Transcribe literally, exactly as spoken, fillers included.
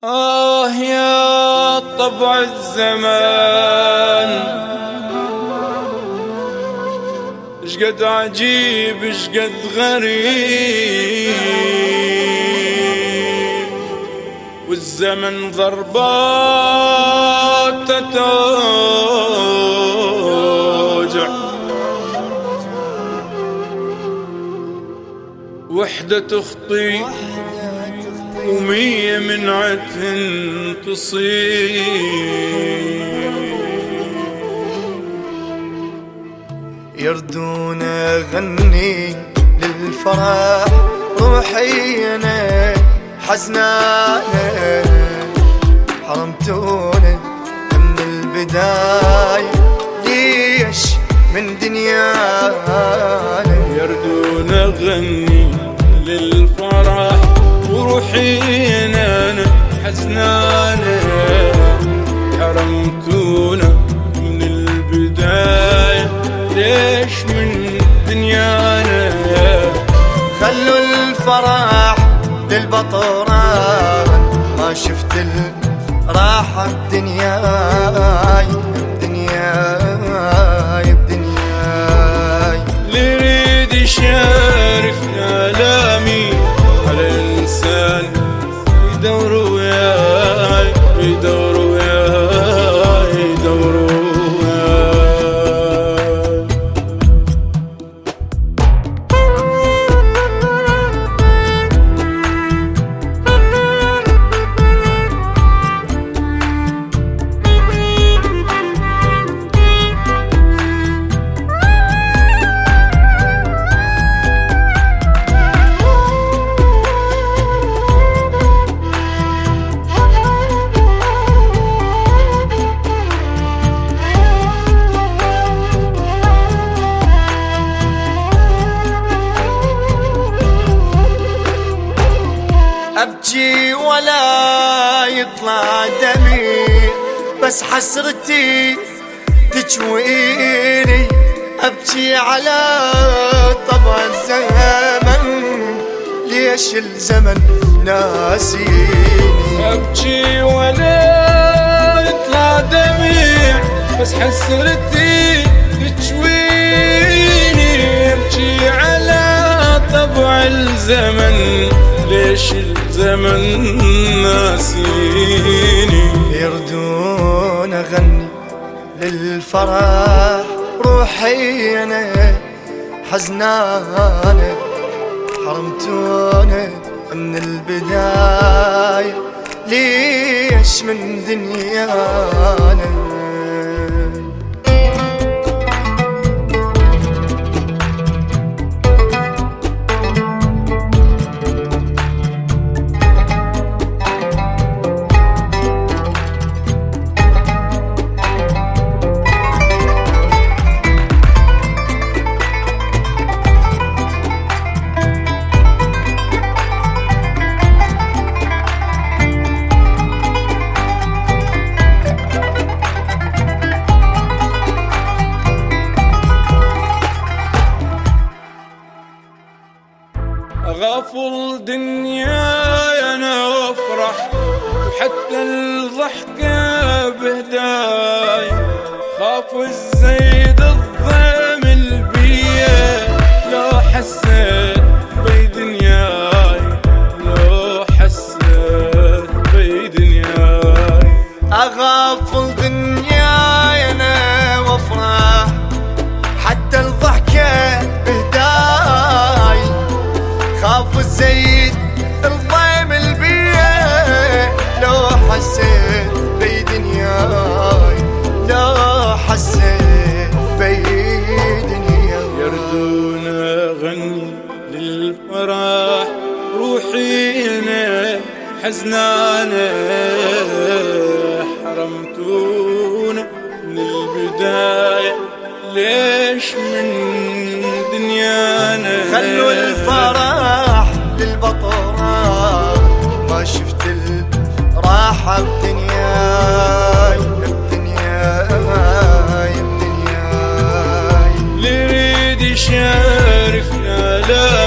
آه يا طبع الزمان، اشقد عجيب اشقد غريب، والزمن ضربات توجع، وحدة تخطي ومية من عتن تصيب. يردون اغني للفرح روحي انا حزنانه، حرمتونا من البدايه ليش من دنيانا. يردون اغني للفرح وروحي انا حزنانه، حرمتونا من البدايه ليش من دنيانا. خلوا الفرح للبطران، ما شفت الراحه بدنياي بدنياي بدنياي. اللي يريد يشارك آلامي على الإنسان يدور وياي يدور وياي يدور وياي. أبكي ولا يطلع دمي، بس حسرتي تجويني. أبكي على طبع الزمن، ليش الزمن ناسيني. أبكي ولا يطلع دمي، بس حسرتي تجويني. أبكي على طبع الزمن، ليش الزمن ناسيني. يردون اغني للفرح روحي انا حزنانه، حرمتونا من البدايه ليش من دنيانا. أغافل دنياي أنا وأفرح، وحتى الضحكة بهداي. خاف الزيد الضيم البيا لو حسيت بي دنياي، لو حسيت بي دنياي. أغافل دنياي أنا وأفرح، حتى الضحكة بهداي. خاف الزيد الضيم البيا لو حسيت بي دنياي، لو حسيت بي دنياي. يردون اغني للفرح روحي انا حزنانه، حرمتونا من البدايه ليش من دنيانا. خلوا الفرح للبطران، ما شفت الراحة بدنياي بدنياي بدنياي. اللي يريد يشارك آلامي